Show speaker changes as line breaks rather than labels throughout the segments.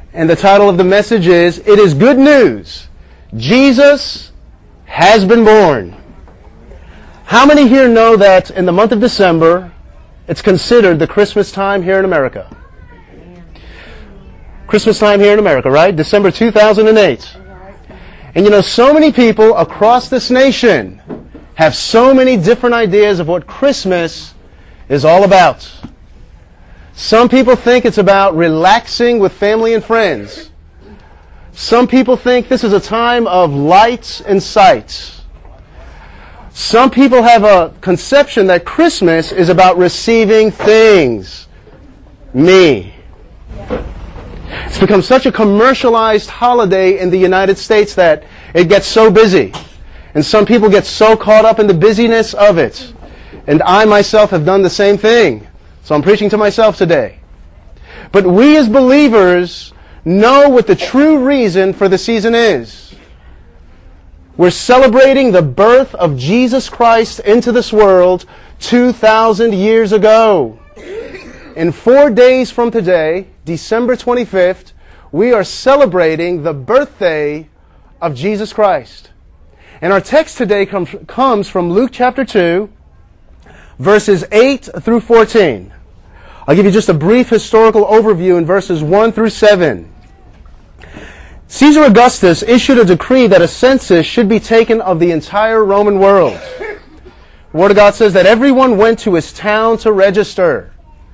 And the title of the message is, It is Good News. Jesus has been born. How many here know that in the month of December, it's considered the Christmas time here in America? Christmas time here in America, right? December 2008. And you know, so many people across this nation have so many different ideas of what Christmas is all about. Some people think it's about relaxing with family and friends. Some people think this is a time of lights and sights. Some people have a conception that Christmas is about receiving things. Me. It's become such a commercialized holiday in the United States that it gets so busy. And some people get so caught up in the busyness of it. And I myself have done the same thing. So I'm preaching to myself today. But we as believers know what the true reason for the season is. We're celebrating the birth of Jesus Christ into this world 2,000 years ago. In 4 days from today, December 25th, we are celebrating the birthday of Jesus Christ. And our text today comes from Luke chapter 2, verses 8 through 14. I'll give you just a brief historical overview in verses 1 through 7. Caesar Augustus issued a decree that a census should be taken of the entire Roman world. The Word of God says that everyone went to his town to register.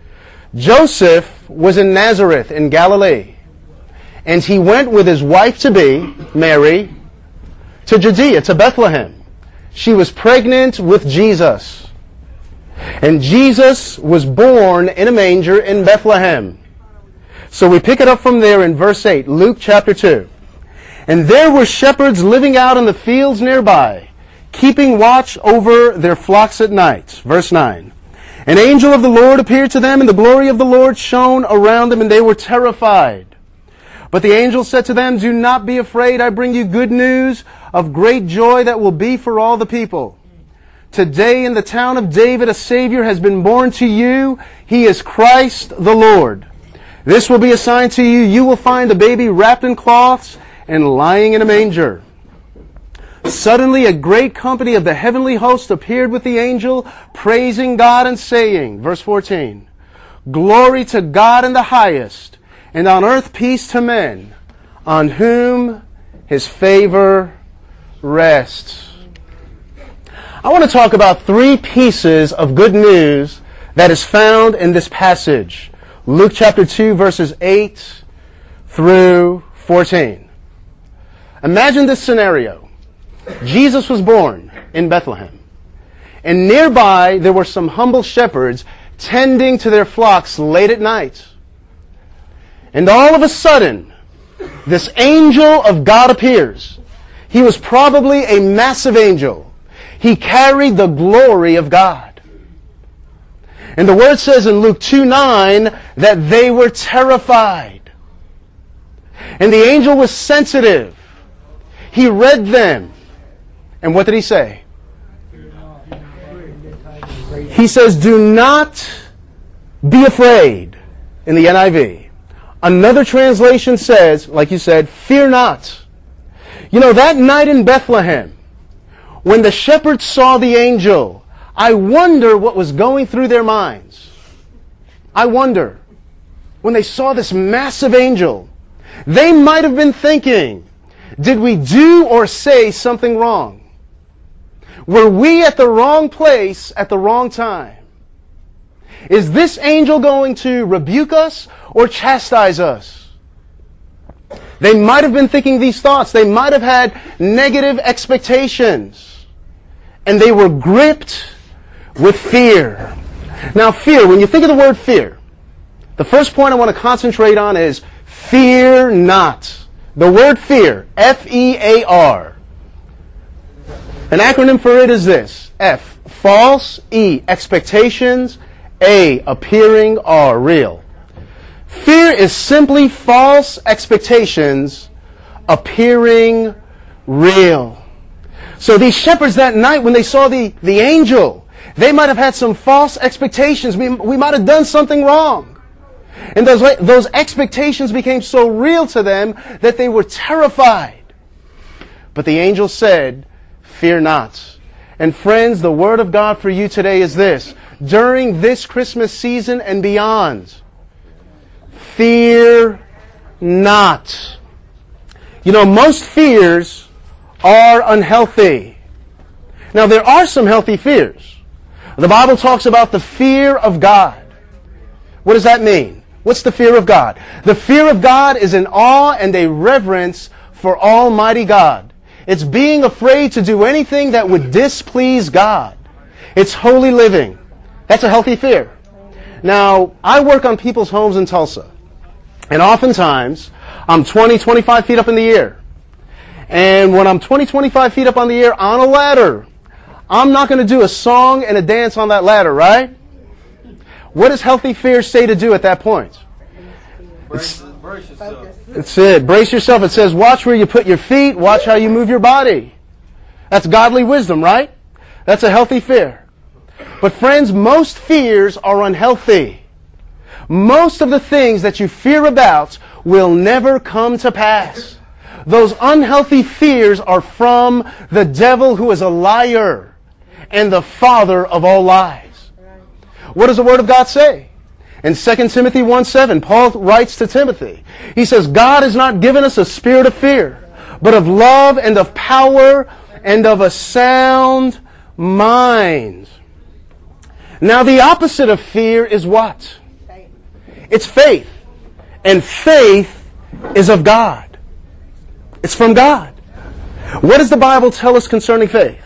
Joseph was in Nazareth in Galilee, and he went with his wife-to-be, Mary, to Judea, to Bethlehem. She was pregnant with Jesus. And Jesus was born in a manger in Bethlehem. So we pick it up from there in verse 8, Luke chapter 2. And there were shepherds living out in the fields nearby, keeping watch over their flocks at night. Verse 9. An angel of the Lord appeared to them, and the glory of the Lord shone around them, and they were terrified. But the angel said to them, Do not be afraid, I bring you good news of great joy that will be for all the people. Today in the town of David a Savior has been born to you. He is Christ the Lord. This will be a sign to you. You will find the baby wrapped in cloths and lying in a manger. Suddenly a great company of the heavenly host appeared with the angel, praising God and saying, verse 14, Glory to God in the highest, and on earth peace to men, on whom his favor rests. I want to talk about 3 pieces of good news that is found in this passage. Luke chapter 2, verses 8 through 14. Imagine this scenario. Jesus was born in Bethlehem. And nearby there were some humble shepherds tending to their flocks late at night. And all of a sudden, this angel of God appears. He was probably a massive angel. He carried the glory of God. And the Word says in Luke 2:9 that they were terrified. And the angel was sensitive. He read them. And what did he say? He says, Do not be afraid in the NIV. Another translation says, like you said, fear not. You know, that night in Bethlehem, when the shepherds saw the angel, I wonder what was going through their minds. I wonder, when they saw this massive angel, they might have been thinking, did we do or say something wrong? Were we at the wrong place at the wrong time? Is this angel going to rebuke us or chastise us? They might have been thinking these thoughts. They might have had negative expectations. And they were gripped with fear. Now, fear, when you think of the word fear, the first point I want to concentrate on is fear not. The word fear, F-E-A-R. An acronym for it is this. F, false. E, expectations. A, appearing. R, real. Fear is simply false expectations appearing real. So these shepherds that night, when they saw the angel, they might have had some false expectations. We might have done something wrong. And those expectations became so real to them that they were terrified. But the angel said, fear not. And friends, the word of God for you today is this. During this Christmas season and beyond, fear not. You know, most fears are unhealthy. Now, there are some healthy fears. The Bible talks about the fear of God. What does that mean? What's the fear of God? The fear of God is an awe and a reverence for Almighty God. It's being afraid to do anything that would displease God. It's holy living. That's a healthy fear. Now, I work on people's homes in Tulsa. And oftentimes, I'm 20, 25 feet up in the air. And when I'm 20, 25 feet up on the air on a ladder, I'm not going to do a song and a dance on that ladder, right? What does healthy fear say to do at that point?
Brace yourself.
It's it. Brace yourself. It says, watch where you put your feet. Watch how you move your body. That's godly wisdom, right? That's a healthy fear. But friends, most fears are unhealthy. Most of the things that you fear about will never come to pass. Those unhealthy fears are from the devil, who is a liar and the father of all lies. What does the Word of God say? In 2 Timothy 1:7, Paul writes to Timothy. He says, God has not given us a spirit of fear, but of love and of power and of a sound mind. Now, the opposite of fear is what?
Faith.
It's faith. And faith is of God. It's from God. What does the Bible tell us concerning faith?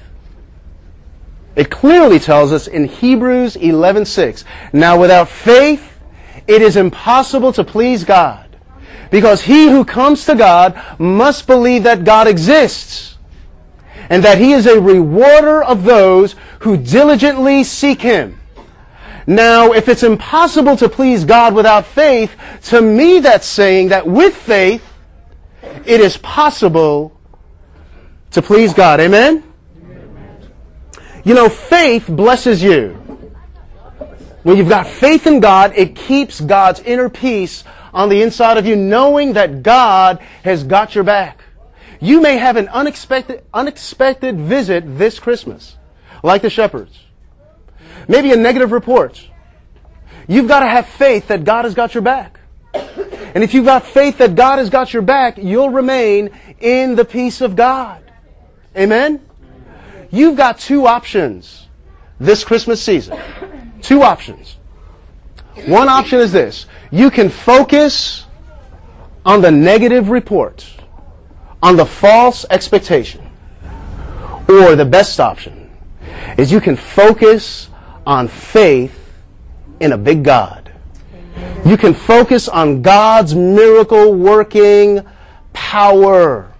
It clearly tells us in Hebrews 11:6, now without faith, it is impossible to please God, because he who comes to God must believe that God exists, and that he is a rewarder of those who diligently seek him. Now, if it's impossible to please God without faith, to me that's saying that with faith, it is possible to please God. Amen? You know, faith blesses you. When you've got faith in God, it keeps God's inner peace on the inside of you, knowing that God has got your back. You may have an unexpected visit this Christmas, like the shepherds. Maybe a negative report. You've got to have faith that God has got your back. And if you've got faith that God has got your back, you'll remain in the peace of God. Amen? You've got two options this Christmas season. Two options. One option is this. You can focus on the negative report, on the false expectation. Or the best option is you can focus on faith in a big God. You can focus on God's miracle working power.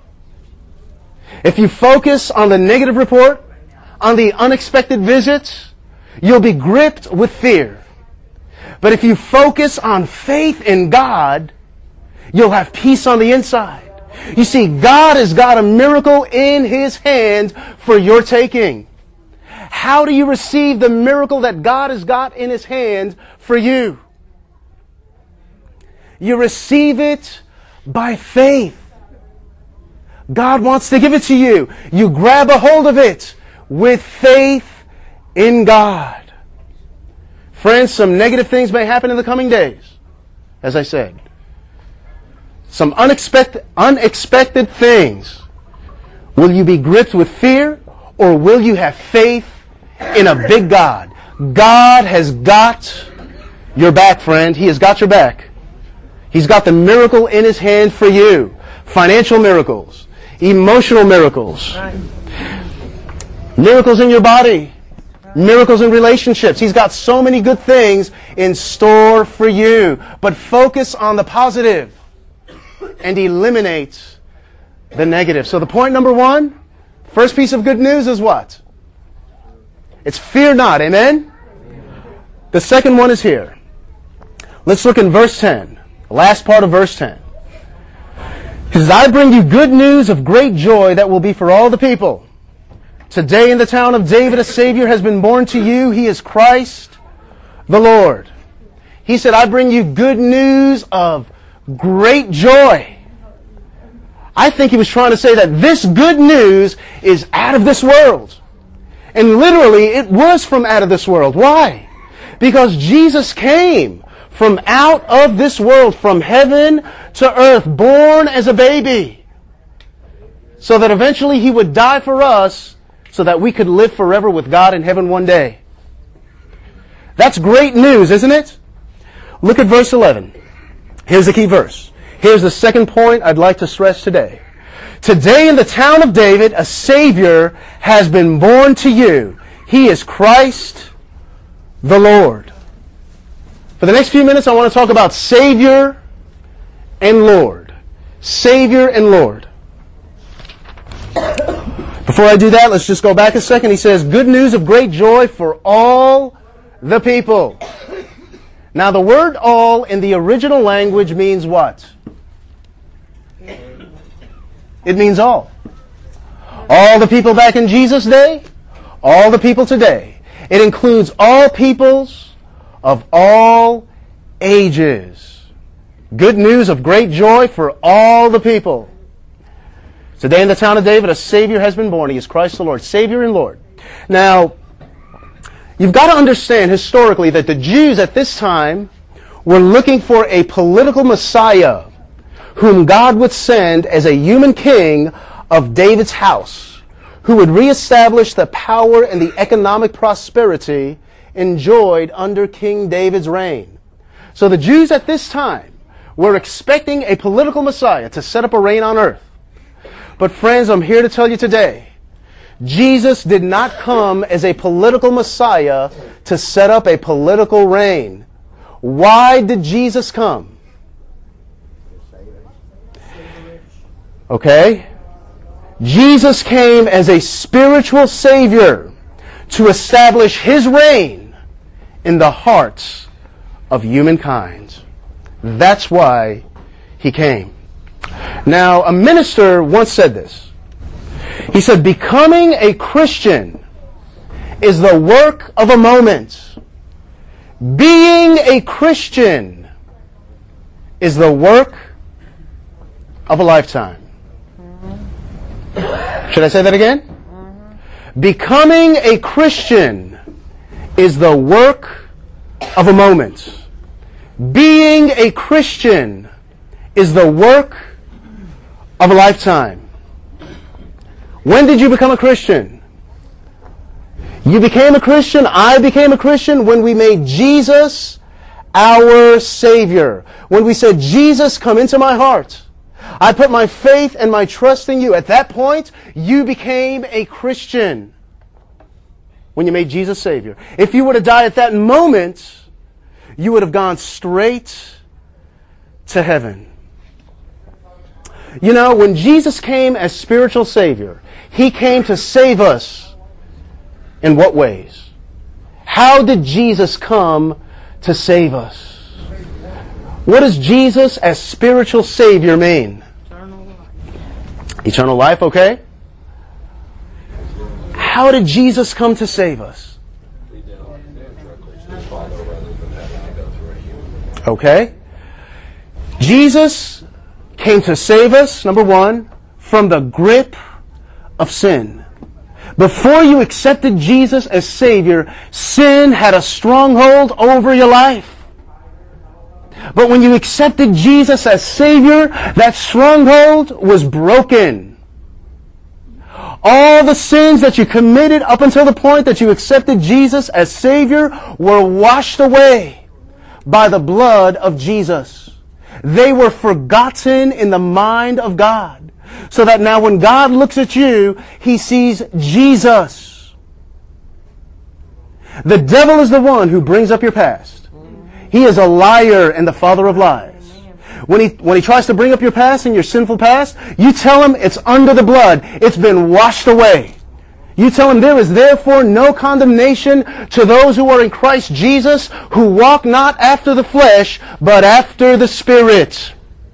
If you focus on the negative report, on the unexpected visits, you'll be gripped with fear. But if you focus on faith in God, you'll have peace on the inside. You see, God has got a miracle in His hand for your taking. How do you receive the miracle that God has got in His hand for you? You receive it by faith. God wants to give it to you. You grab a hold of it with faith in God. Friends, some negative things may happen in the coming days, as I said. Some unexpected things. Will you be gripped with fear, or will you have faith in a big God? God has got your back, friend. He has got your back. He's got the miracle in His hand for you. Financial miracles, emotional miracles, miracles in your body, miracles in relationships. He's got so many good things in store for you. But focus on the positive and eliminate the negative. So the point number one, first piece of good news is what? It's fear not. Amen? The second one is here. Let's look in verse 10. The last part of verse 10. He says, I bring you good news of great joy that will be for all the people. Today in the town of David a Savior has been born to you. He is Christ the Lord. He said, I bring you good news of great joy. I think he was trying to say that this good news is out of this world. And literally, it was from out of this world. Why? Because Jesus came from out of this world, from heaven to earth, born as a baby, so that eventually he would die for us, so that we could live forever with God in heaven one day. That's great news, isn't it? Look at verse 11. Here's the key verse. Here's the second point I'd like to stress today. Today in the town of David, a Savior has been born to you. He is Christ the Lord. For the next few minutes, I want to talk about Savior and Lord. Savior and Lord. Before I do that, let's just go back a second. He says, good news of great joy for all the people. Now, the word all in the original language means what? It means all. All the people back in Jesus' day, all the people today. It includes all peoples of all ages. Good news of great joy for all the people. Today in the town of David, a Savior has been born. He is Christ the Lord. Savior and Lord. Now, you've got to understand historically that the Jews at this time were looking for a political Messiah whom God would send as a human king of David's house, who would reestablish the power and the economic prosperity enjoyed under King David's reign. So the Jews at this time were expecting a political Messiah to set up a reign on earth. But friends, I'm here to tell you today, Jesus did not come as a political Messiah to set up a political reign. Why did Jesus come? Okay? Jesus came as a spiritual Savior to establish His reign in the hearts of humankind. That's why He came. Now, a minister once said this. He said, becoming a Christian is the work of a moment. Being a Christian is the work of a lifetime. Should I say that again? Becoming a Christian is the work of a moment. Being a Christian is the work of a lifetime. When did you become a Christian? You became a Christian, I became a Christian when we made Jesus our Savior. When we said, Jesus, come into my heart. I put my faith and my trust in you. At that point, you became a Christian. When you made Jesus Savior. If you were to die at that moment, you would have gone straight to heaven. You know, when Jesus came as spiritual Savior, He came to save us. In what ways? How did Jesus come to save us? What does Jesus as spiritual Savior mean?
Eternal life.
Eternal life, okay? How did Jesus come to save us? Okay? Jesus came to save us, number one, from the grip of sin. Before you accepted Jesus as Savior, sin had a stronghold over your life. But when you accepted Jesus as Savior, that stronghold was broken. All the sins that you committed up until the point that you accepted Jesus as Savior were washed away by the blood of Jesus. They were forgotten in the mind of God. So that now when God looks at you, He sees Jesus. The devil is the one who brings up your past. He is a liar and the father of lies. When he tries to bring up your past and your sinful past, you tell him it's under the blood. It's been washed away. You tell him there is therefore no condemnation to those who are in Christ Jesus, who walk not after the flesh, but after the Spirit.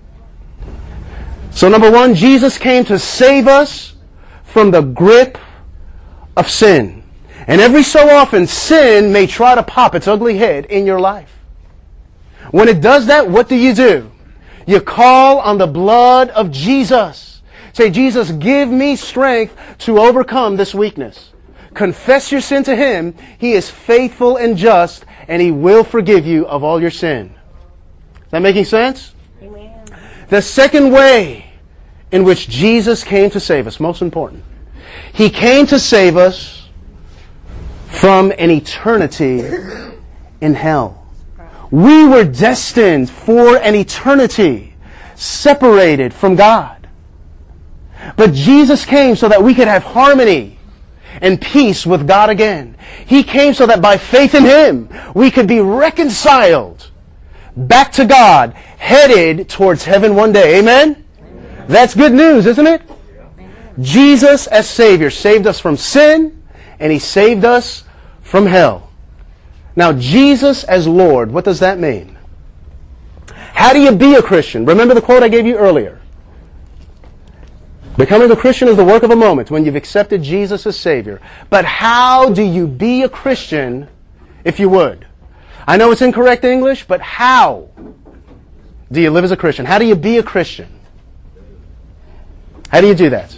So number one, Jesus came to save us from the grip of sin. And every so often, sin may try to pop its ugly head in your life. When it does that, what do? You call on the blood of Jesus. Say, Jesus, give me strength to overcome this weakness. Confess your sin to Him. He is faithful and just, and He will forgive you of all your sin. Is that making sense?
Amen.
The second way in which Jesus came to save us, most important. He came to save us from an eternity in hell. We were destined for an eternity separated from God. But Jesus came so that we could have harmony and peace with God again. He came so that by faith in Him, we could be reconciled back to God, headed towards heaven one day. Amen? That's good news, isn't it? Jesus as Savior saved us from sin, and He saved us from hell. Now, Jesus as Lord, what does that mean? How do you be a Christian? Remember the quote I gave you earlier. Becoming a Christian is the work of a moment when you've accepted Jesus as Savior. But how do you be a Christian, if you would? I know it's incorrect English, but how do you live as a Christian? How do you be a Christian? How do you do that?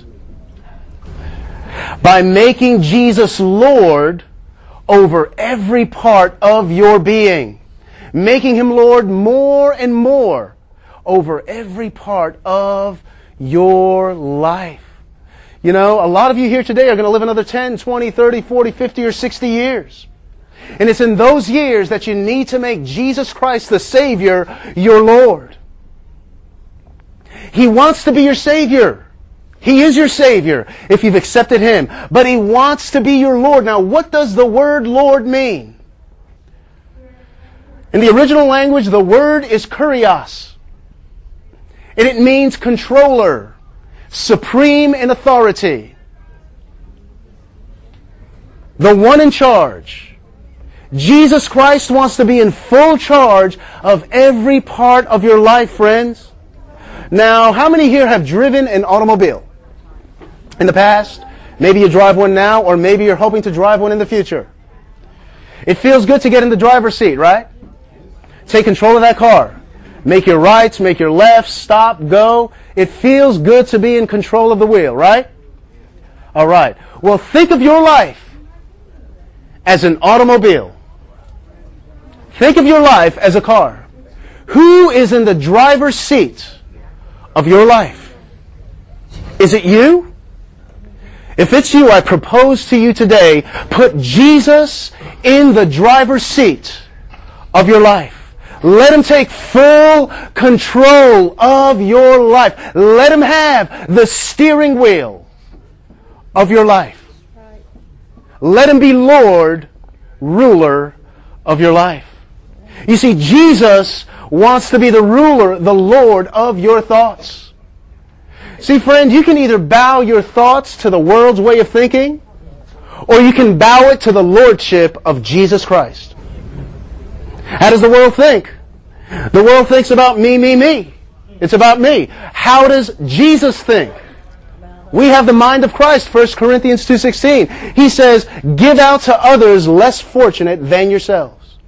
By making Jesus Lord over every part of your being. Making Him Lord more and more over every part of your life. You know, a lot of you here today are going to live another 10, 20, 30, 40, 50, or 60 years. And it's in those years that you need to make Jesus Christ the Savior your Lord. He wants to be your Savior. He is your Savior if you've accepted Him. But He wants to be your Lord. Now, what does the word Lord mean? In the original language, the word is kurios. And it means controller, supreme in authority, the one in charge. Jesus Christ wants to be in full charge of every part of your life, friends. Now, how many here have driven an automobile in the past? Maybe you drive one now, or maybe you're hoping to drive one in the future. It feels good to get in the driver's seat, right? Take control of that car. Make your rights, make your lefts, stop, go. It feels good to be in control of the wheel, right? All right. Well, think of your life as an automobile. Think of your life as a car. Who is in the driver's seat of your life? Is it you? If it's you, I propose to you today, put Jesus in the driver's seat of your life. Let Him take full control of your life. Let Him have the steering wheel of your life. Let Him be Lord, ruler of your life. You see, Jesus wants to be the ruler, the Lord of your thoughts. See, friend, you can either bow your thoughts to the world's way of thinking, or you can bow it to the lordship of Jesus Christ. How does the world think? The world thinks about me, me, me. It's about me. How does Jesus think? We have the mind of Christ, 1 Corinthians 2:16. He says, give out to others less fortunate than yourselves.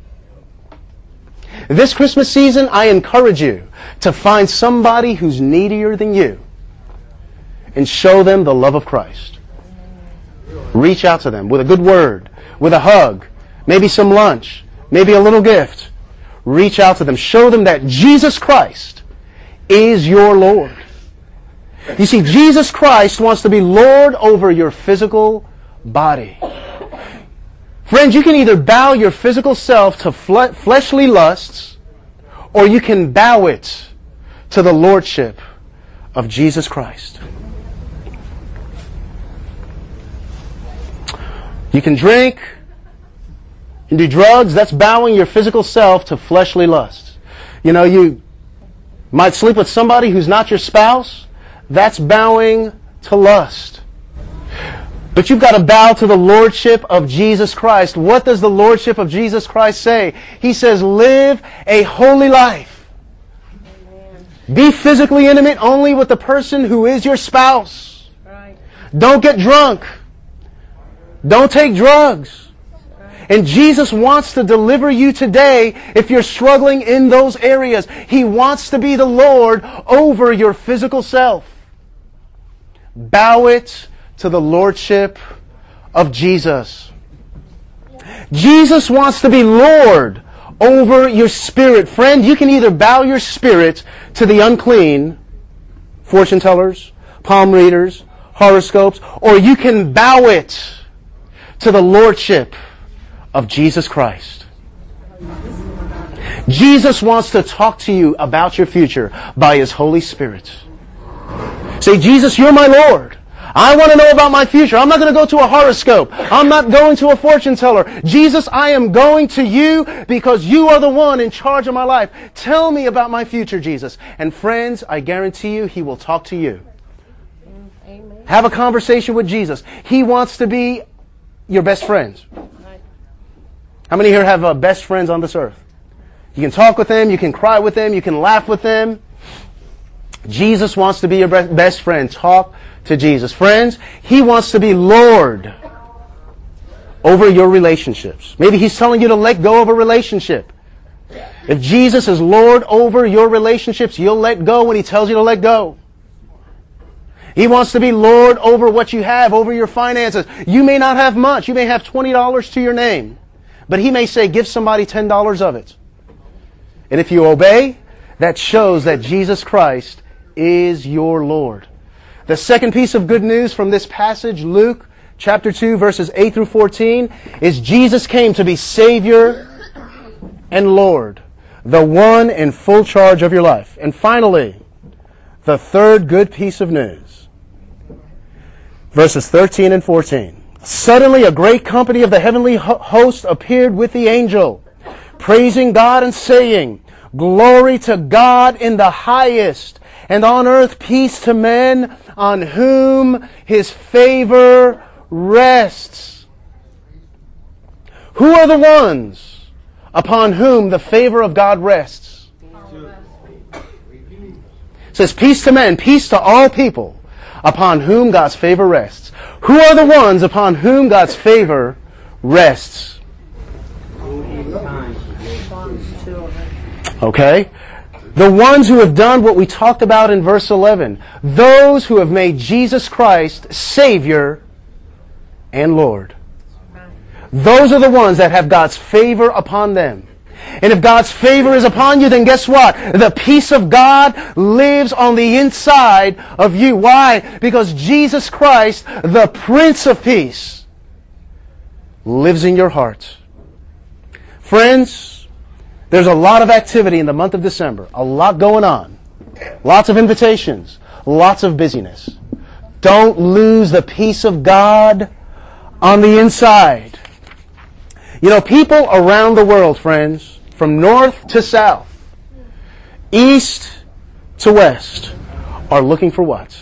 This Christmas season, I encourage you to find somebody who's needier than you and show them the love of Christ. Reach out to them with a good word, with a hug, maybe some lunch, maybe a little gift. Reach out to them. Show them that Jesus Christ is your Lord. You see, Jesus Christ wants to be Lord over your physical body. Friends, you can either bow your physical self to fleshly lusts, or you can bow it to the lordship of Jesus Christ. You can drink and do drugs. That's bowing your physical self to fleshly lusts. You know, you might sleep with somebody who's not your spouse. That's bowing to lust. But you've got to bow to the lordship of Jesus Christ. What does the lordship of Jesus Christ say? He says, live a holy life. Amen. Be physically intimate only with the person who is your spouse. Right. Don't get drunk. Don't take drugs. And Jesus wants to deliver you today if you're struggling in those areas. He wants to be the Lord over your physical self. Bow it to the Lordship of Jesus. Jesus wants to be Lord over your spirit. Friend, you can either bow your spirit to the unclean, fortune tellers, palm readers, horoscopes, or you can bow it to the Lordship of Jesus Christ. Jesus wants to talk to you about your future by His Holy Spirit. Say, Jesus, you're my Lord. I want to know about my future. I'm not going to go to a horoscope. I'm not going to a fortune teller. Jesus, I am going to you because you are the one in charge of my life. Tell me about my future, Jesus. And friends, I guarantee you, He will talk to you. Amen. Have a conversation with Jesus. He wants to be your best friends. How many here have best friends on this earth? You can talk with them, you can cry with them, you can laugh with them. Jesus wants to be your best friend. Talk to Jesus. Friends, He wants to be Lord over your relationships. Maybe He's telling you to let go of a relationship. If Jesus is Lord over your relationships, you'll let go when He tells you to let go. He wants to be Lord over what you have, over your finances. You may not have much. You may have $20 to your name. But He may say, give somebody $10 of it. And if you obey, that shows that Jesus Christ is your Lord. The second piece of good news from this passage, Luke chapter 2, verses 8 through 14, is Jesus came to be Savior and Lord, the one in full charge of your life. And finally, the third good piece of news, verses 13 and 14. Suddenly a great company of the heavenly host appeared with the angel, praising God and saying, Glory to God in the highest, and on earth peace to men on whom His favor rests. Who are the ones upon whom the favor of God rests? It says peace to men, peace to all people, upon whom God's favor rests. Who are the ones upon whom God's favor rests? Okay? The ones who have done what we talked about in verse 11. Those who have made Jesus Christ Savior and Lord. Those are the ones that have God's favor upon them. And if God's favor is upon you, then guess what? The peace of God lives on the inside of you. Why? Because Jesus Christ, the Prince of Peace, lives in your heart. Friends, there's a lot of activity in the month of December. A lot going on. Lots of invitations. Lots of busyness. Don't lose the peace of God on the inside. You know, people around the world, friends, from north to south, east to west, are looking for what?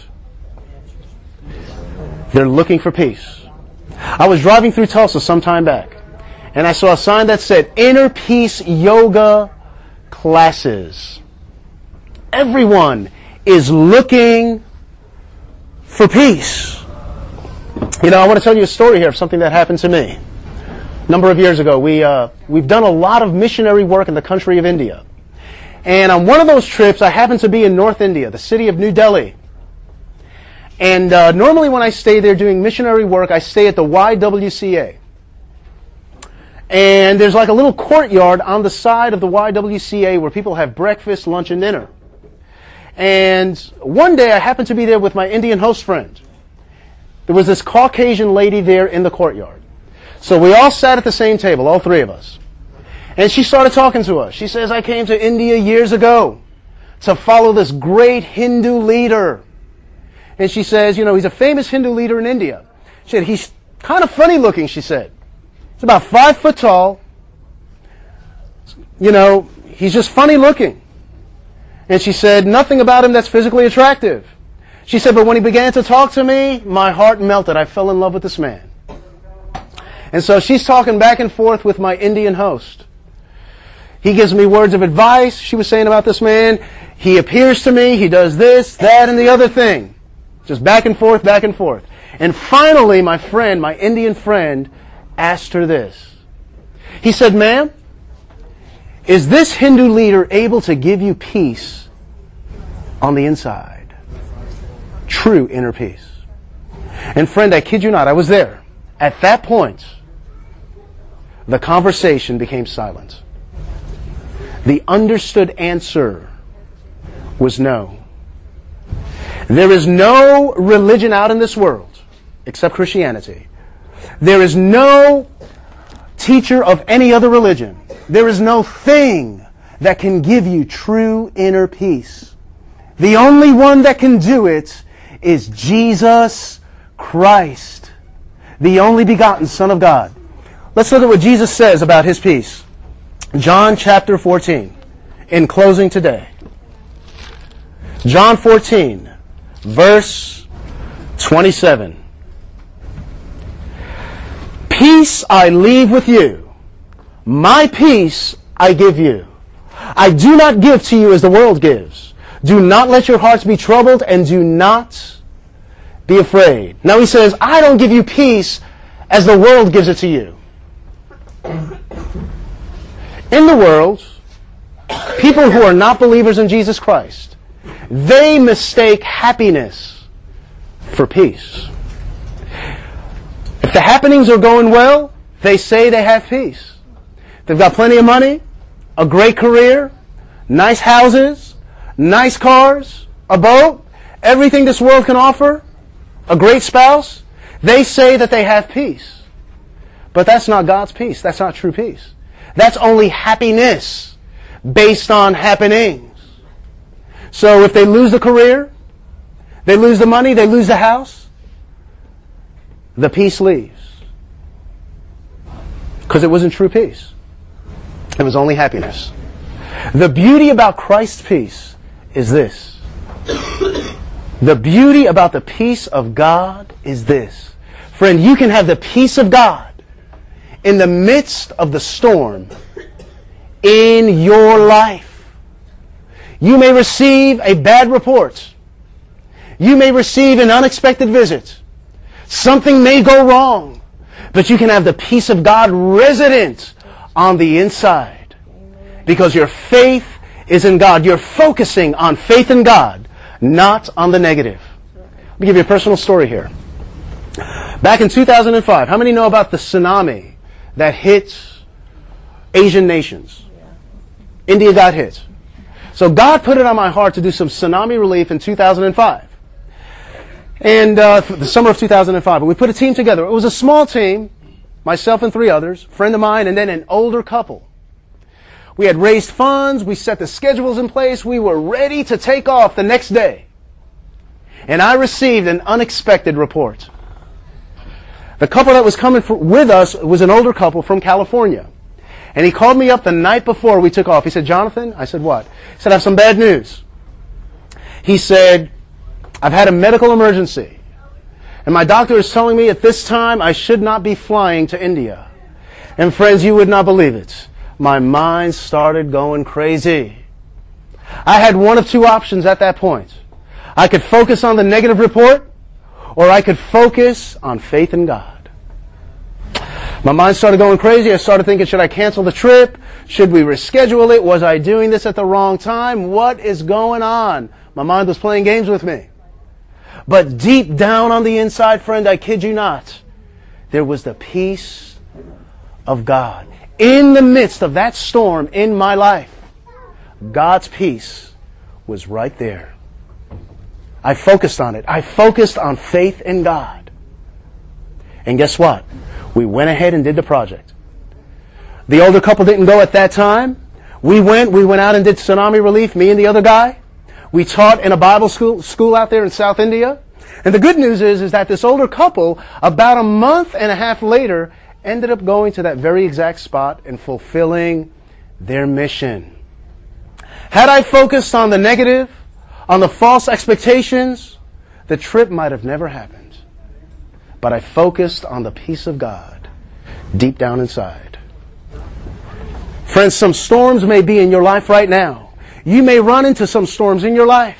They're looking for peace. I was driving through Tulsa some time back, and I saw a sign that said, Inner Peace Yoga Classes. Everyone is looking for peace. You know, I want to tell you a story here of something that happened to me. A number of years ago, we've done a lot of missionary work in the country of India. And on one of those trips, I happened to be in North India, the city of New Delhi. And normally when I stay there doing missionary work, I stay at the YWCA. And there's like a little courtyard on the side of the YWCA where people have breakfast, lunch, and dinner. And one day I happened to be there with my Indian host friend. There was this Caucasian lady there in the courtyard. So we all sat at the same table, all three of us. And she started talking to us. She says, I came to India years ago to follow this great Hindu leader. And she says, you know, he's a famous Hindu leader in India. She said, he's kind of funny looking, she said. He's about 5 foot tall. You know, he's just funny looking. And she said, nothing about him that's physically attractive. She said, but when he began to talk to me, my heart melted. I fell in love with this man. And so she's talking back and forth with my Indian host. He gives me words of advice, she was saying about this man. He appears to me, he does this, that, and the other thing. Just back and forth, back and forth. And finally, my friend, my Indian friend, asked her this. He said, ma'am, is this Hindu leader able to give you peace on the inside? True inner peace. And friend, I kid you not, I was there. At that point, the conversation became silent. The understood answer was no. There is no religion out in this world except Christianity. There is no teacher of any other religion. There is no thing that can give you true inner peace. The only one that can do it is Jesus Christ, the only begotten Son of God. Let's look at what Jesus says about His peace. John chapter 14, in closing today. John 14, verse 27. Peace I leave with you. My peace I give you. I do not give to you as the world gives. Do not let your hearts be troubled, and do not be afraid. Now he says, I don't give you peace as the world gives it to you. In the world, people who are not believers in Jesus Christ, they mistake happiness for peace. If the happenings are going well, they say they have peace. They've got plenty of money, a great career, nice houses, nice cars, a boat, everything this world can offer, a great spouse. They say that they have peace. But that's not God's peace. That's not true peace. That's only happiness based on happenings. So if they lose the career, they lose the money, they lose the house, the peace leaves. Because it wasn't true peace. It was only happiness. The beauty about Christ's peace is this. The beauty about the peace of God is this. Friend, you can have the peace of God in the midst of the storm in your life. You may receive a bad report. You may receive an unexpected visit. Something may go wrong. But you can have the peace of God resident on the inside. Because your faith is in God. You're focusing on faith in God, not on the negative. Let me give you a personal story here. Back in 2005, how many know about the tsunami that hit Asian nations? India got hit. So God put it on my heart to do some tsunami relief in 2005. And the summer of 2005. We put a team together. It was a small team, myself and 3 others, a friend of mine, and then an older couple. We had raised funds. We set the schedules in place. We were ready to take off the next day. And I received an unexpected report. The couple that was coming with us was an older couple from California. And he called me up the night before we took off. He said, Jonathan, I said, what? He said, I have some bad news. He said, I've had a medical emergency. And my doctor is telling me at this time I should not be flying to India. And friends, you would not believe it. My mind started going crazy. I had one of 2 options at that point. I could focus on the negative report, or I could focus on faith in God. My mind started going crazy. I started thinking, should I cancel the trip? Should we reschedule it? Was I doing this at the wrong time? What is going on? My mind was playing games with me. But deep down on the inside, friend, I kid you not, there was the peace of God. In the midst of that storm in my life, God's peace was right there. I focused on it. I focused on faith in God. And guess what? We went ahead and did the project. The older couple didn't go at that time. We went out and did tsunami relief, me and the other guy. We taught in a Bible school out there in South India. And the good news is that this older couple, about a month and a half later, ended up going to that very exact spot and fulfilling their mission. Had I focused on the negative, on the false expectations, the trip might have never happened. But I focused on the peace of God deep down inside. Friends, some storms may be in your life right now. You may run into some storms in your life.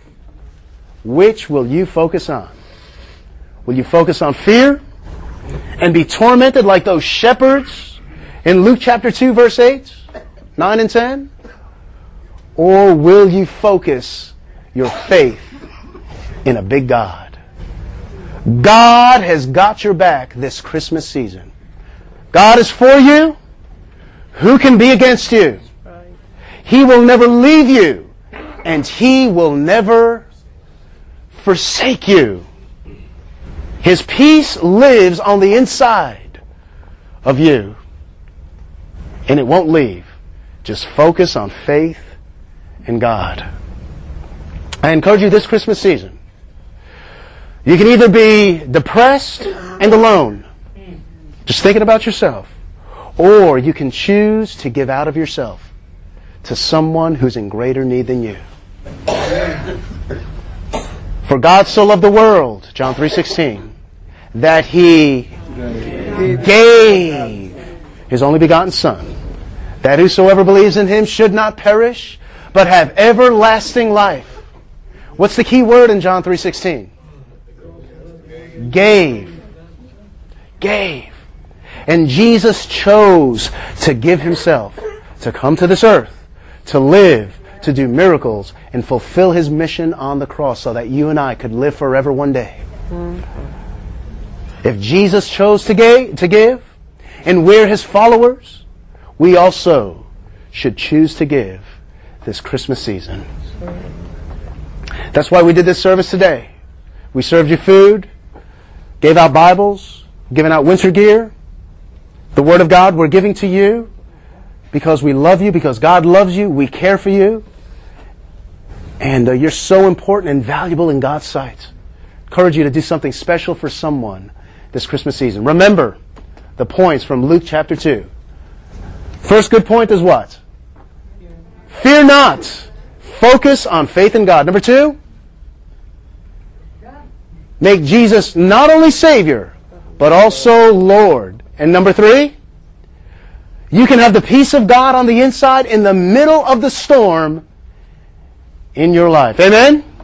Which will you focus on? Will you focus on fear and be tormented like those shepherds in Luke chapter 2, verse 8, 9 and 10? Or will you focus your faith in a big God? God has got your back this Christmas season. God is for you. Who can be against you? He will never leave you, and He will never forsake you. His peace lives on the inside of you, and it won't leave. Just focus on faith in God. I encourage you this Christmas season. You can either be depressed and alone, just thinking about yourself, or you can choose to give out of yourself to someone who's in greater need than you. For God so loved the world, John 3:16, that He gave His only begotten Son, that whosoever believes in Him should not perish, but have everlasting life. What's the key word in John 3:16? Gave. Gave. And Jesus chose to give Himself, to come to this earth, to live, to do miracles, and fulfill His mission on the cross so that you and I could live forever one day. If Jesus chose to give, and we're His followers, we also should choose to give this Christmas season. That's why we did this service today. We served you food, gave out Bibles, given out winter gear. The Word of God we're giving to you because we love you, because God loves you, we care for you, and you're so important and valuable in God's sight. I encourage you to do something special for someone this Christmas season. Remember the points from Luke chapter 2. First good point is what? Fear not. Focus on faith in God. Number 2, make Jesus not only Savior, but also Lord. And number 3, you can have the peace of God on the inside in the middle of the storm in your life. Amen?